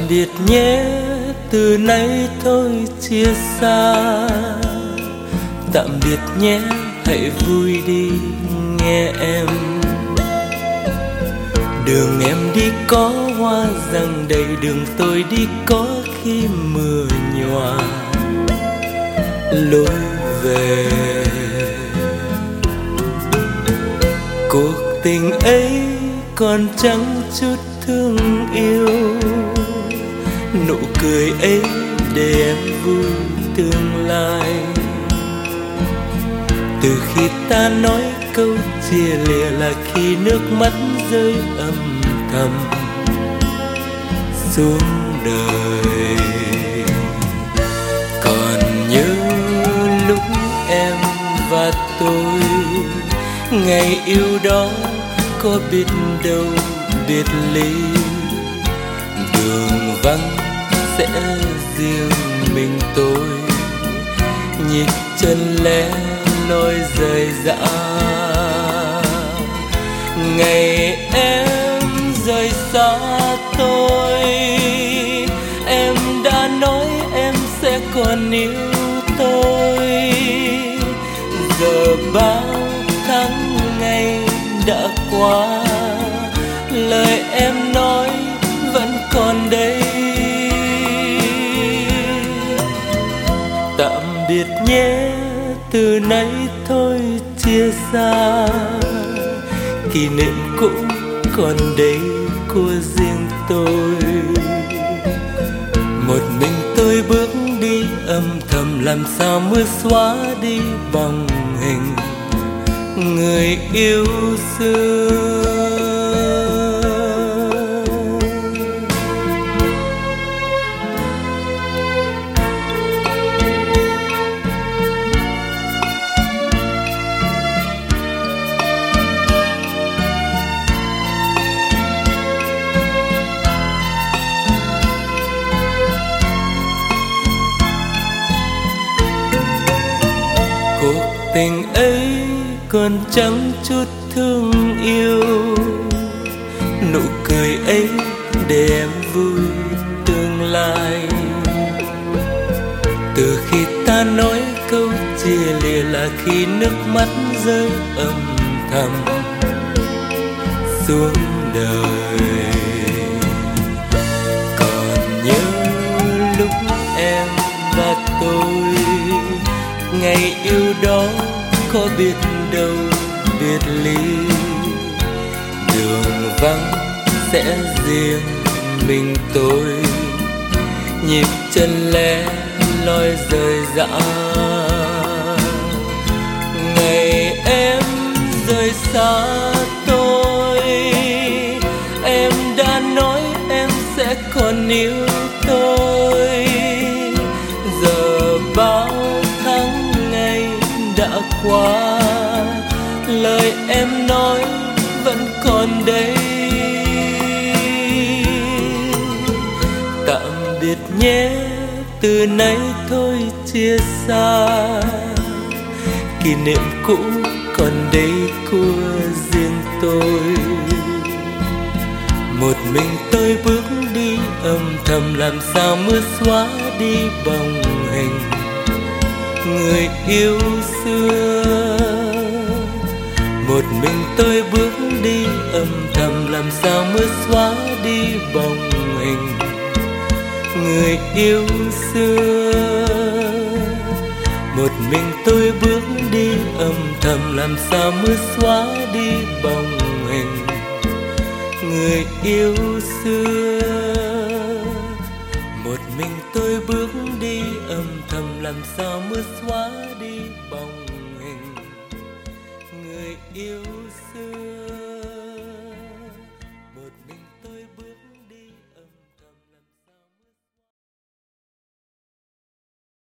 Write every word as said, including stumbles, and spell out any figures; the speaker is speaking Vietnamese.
biệt nhé, từ nay thôi chia xa. Tạm biệt nhé, hãy vui đi nghe em. Đường em đi có hoa răng đầy, đường tôi đi có khi mưa nhòa lối về. Cuộc tình ấy còn chẳng chút thương yêu, nụ cười ấy để em vui tương lai. Từ khi ta nói câu chia lìa là khi nước mắt rơi âm thầm xuống đời. Còn nhớ lúc em và tôi ngày yêu đó, có biết đâu biệt ly. Đường vắng sẽ riêng mình tôi, nhịp chân lẻ lối rời rã. Ngày em rời xa tôi, em đã nói em sẽ còn yêu tôi. Giờ bao tháng ngày đã qua, lời em nói vẫn còn đây. Tạm biệt nhé, từ nay thôi chia xa. Kỷ niệm cũ còn đây của riêng tôi. Một mình tôi bước đi âm thầm, làm sao mưa xóa đi bóng hình người yêu xưa. Cuộc tình ấy còn chẳng chút thương yêu, nụ cười ấy để em vui tương lai. Từ khi ta nói câu chia lìa là khi nước mắt rơi âm thầm xuống đời. Còn nhớ lúc em và tôi ngày yêu đó, có biết đâu biệt ly. Đường vắng sẽ riêng mình tôi, nhịp chân lẻ loi rời rã. Ngày em rời xa tôi, em đã nói em sẽ còn yêu tôi. Giờ bao tháng ngày đã qua, lời em nói vẫn còn đây. Tạm biệt nhé, từ nay thôi chia xa. Kỷ niệm cũ còn đây của riêng tôi. Một mình tôi bước đi âm thầm, làm sao mưa xóa đi bóng hình người yêu xưa. Một mình tôi bước đi âm thầm, làm sao mưa xóa đi bóng hình người yêu xưa. Một mình tôi bước đi âm thầm, làm sao mưa xóa đi bóng hình người yêu xưa. Một mình tôi bước đi âm thầm, làm sao mưa xóa đi bóng hình người yêu xưa.